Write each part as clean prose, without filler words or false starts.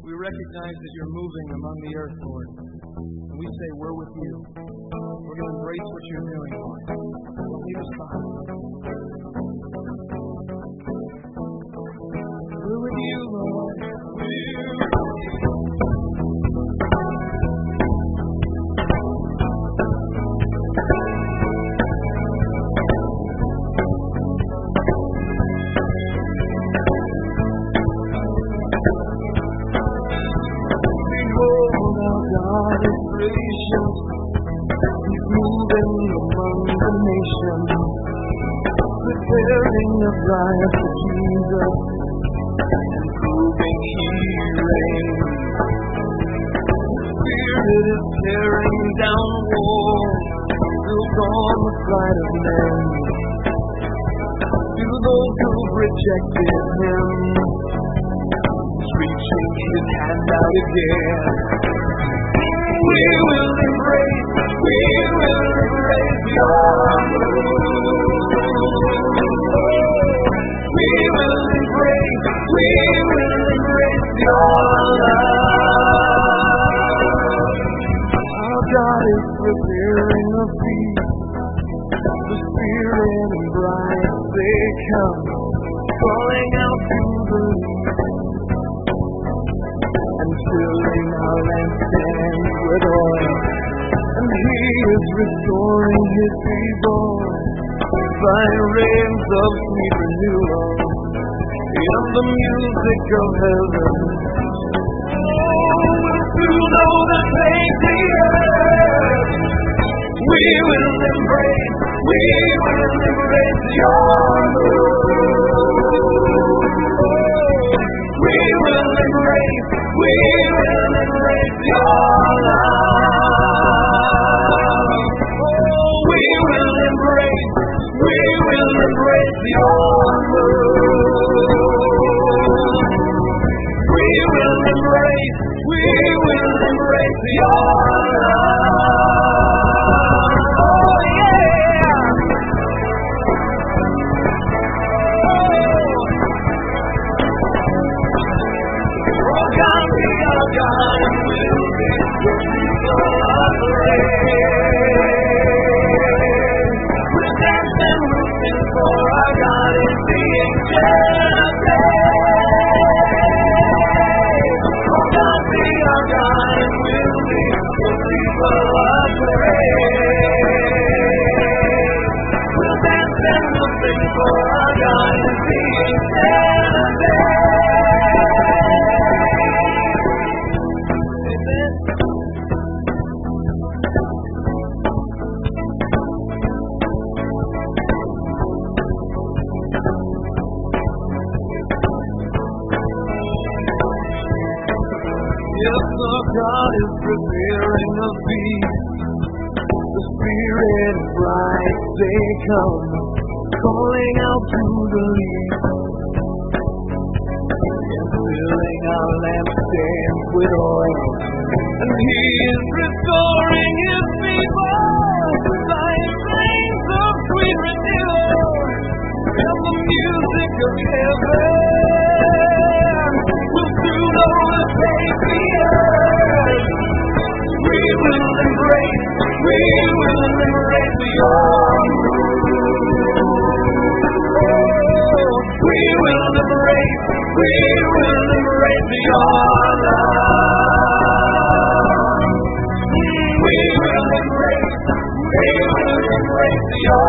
We recognize that you're moving among the earth, Lord. And we say, we're with you. We're going to embrace what you're doing, Lord. Don't leave us behind. We're with you, Lord. With you. Life for Jesus and proving He reigns. The Spirit is tearing down walls built on the side of men. To those who've rejected Him, He's reaching His hand out again. We will embrace your move. We will embrace your love. Our God is preparing a feast. The Spirit and bride, they come, calling out to the least, and filling our lampstands with oil. And He is restoring His people by rains of sweet renewal in the music of heaven. Oh, to know that faith the earth, we will embrace your move. We will embrace your love. Oh, we will embrace your move. We will embrace your love. Oh yeah. Oh God, we are God, and will be so for our God is the ancient of days. Oh God, be our God, and will be the people of praise. We'll dance and we'll sing, for our God is the ancient of days. God is preparing a feast. The Spirit and bride, they come, calling out to the least, and filling our lampstands with oil. And He is restoring His people by rains of sweet renewal and the music of heaven. We'll soon overtake the earth. We will embrace your move. We will embrace your love. We will embrace your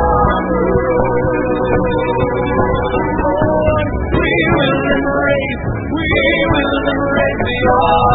move. We will embrace your